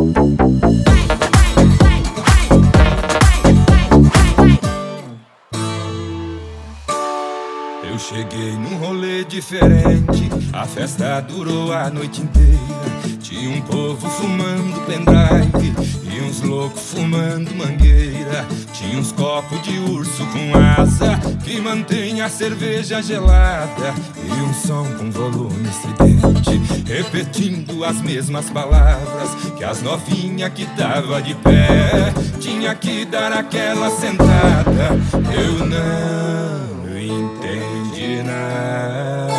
Eu cheguei num rolê diferente, a festa durou a noite inteira. Tinha um povo fumando pendrive e uns loucos fumando mangueira. Tinha uns copos de urso com asa que mantém a cerveja gelada, e um som com volume estridente, repetindo as mesmas palavras que as novinhas que tava de pé tinha que dar aquela sentada. Eu não entendi nada.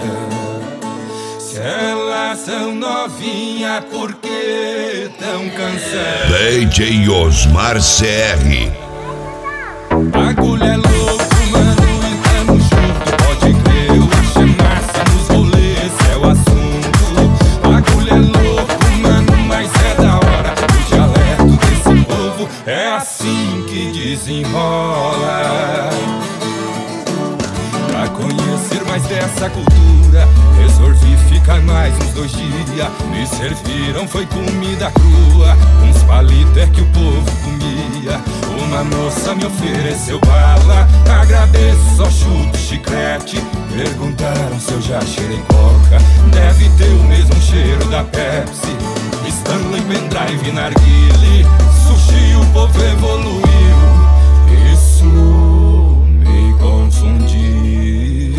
Se elas são novinhas, por que tão cansadas? DJ Osmar CR. Bagulho é louco, mano, e tamo junto. Pode crer, eu acho massa nos rolês, esse é o assunto. Bagulho é louco, mano, mas é da hora. O dialeto desse povo é assim que desenrola. Pra conhecer mais dessa cultura, resolvi ficar mais uns 2 dias. Me serviram, foi comida crua, uns palitos é que o povo comia. Uma moça me ofereceu bala, agradeço, só chuto chiclete. Perguntaram se eu já cheirei coca, deve ter o mesmo cheiro da Pepsi. Stanley, pendrive, narguile, sushi, o povo evoluiu. Isso me confundiu.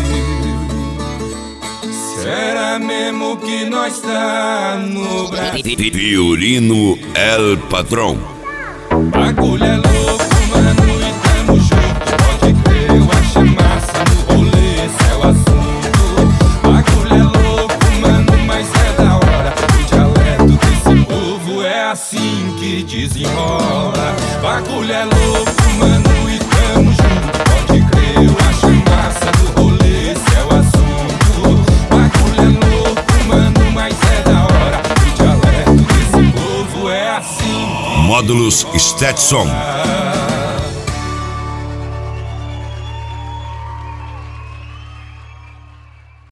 Será mesmo que nós tá no Brasil? Violino El Patrão. Bagulho é louco, mano, e tamo junto. Pode crer, eu acho massa no rolê, esse é o assunto. Bagulho é louco, mano, mas é da hora. O dialeto desse povo é assim que desenrola. Bagulho é louco, mano, e tamo junto. Pode crer, eu acho massa no rolê, esse é o assunto. Bagulho é louco, mano, mas é da hora. O dialeto desse povo é assim. Módulos Stetson.